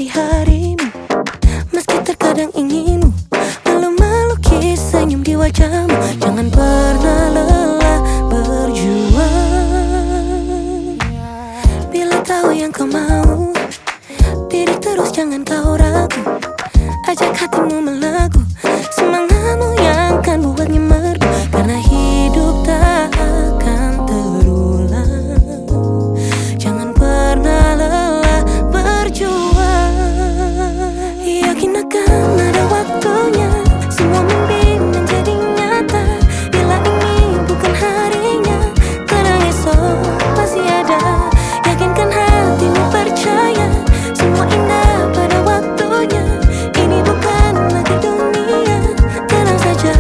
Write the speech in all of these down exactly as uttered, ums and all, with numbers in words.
menjadi harimu. Meski terkadang inginmu melukis senyum di wajahmu. Jangan pernah lelah berjuang. Bila tahu yang kau mau, diri terus jangan kau ragu. Ajak hatimu melaku, semangatmu yang akan buatnya merdu. Karena hidup tak akan terulang. Jangan pernah lelah berjuang. Yakin akan ada waktunya semua mimpi menjadi nyata. Bila ini bukan harinya, tenang esok masih ada. Yakinkan hatimu, percaya semua indah pada waktunya. Ini bukan lagi dunia, tenang saja.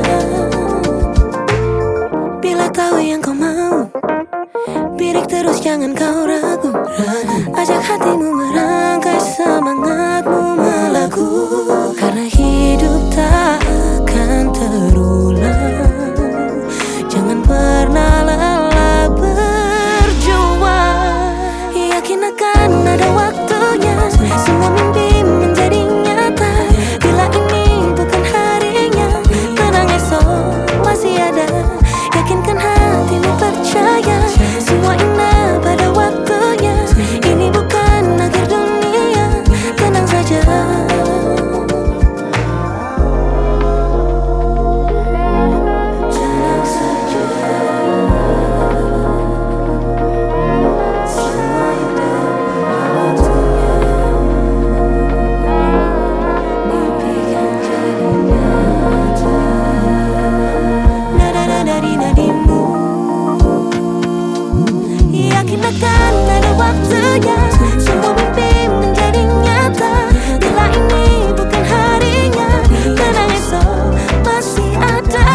Bila tahu yang kau mau, birik terus jangan kau ragu. Ajak hatimu merangkai, semangatmu melaku. Karena hidup tak akan terulang. Jangan pernah lelah berjuang. Yakin akan ada waktunya semua mimpi menjadi nyata. Bila ini bukan harinya, tenang esok masih ada. Yakinkan hatimu, percaya semua indah pada waktunya. Ini bukan akhir dunia, tenang saja. Tenang saja. Semua indah pada waktunya. Mimpi yang jadi nyata. Nada dari nadimu, yakin akan ada waktunya semua mimpi menjadi nyata. Bila ini bukan harinya, tenang esok masih ada.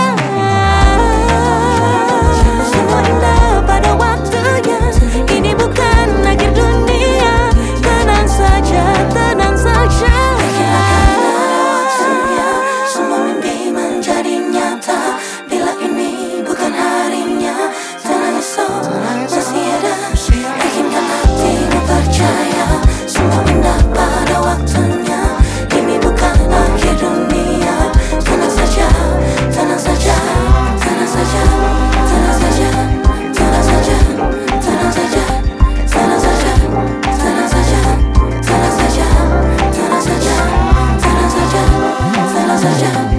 Semua indah pada waktunya. Ini bukan akhir dunia, tenang saja, tenang saja. Yakin akan ada waktunya semua mimpi menjadi nyata. Bila ini bukan harinya, tenang esok masih ada. Yakinkan hatimu, percaya semua indah pada waktunya. Ini bukan akhir dunia, tenang saja, tenang saja, tenang saja, tenang saja, tenang saja, tenang saja, tenang saja, tenang saja, tenang saja, tenang saja, tenang saja, tenang saja.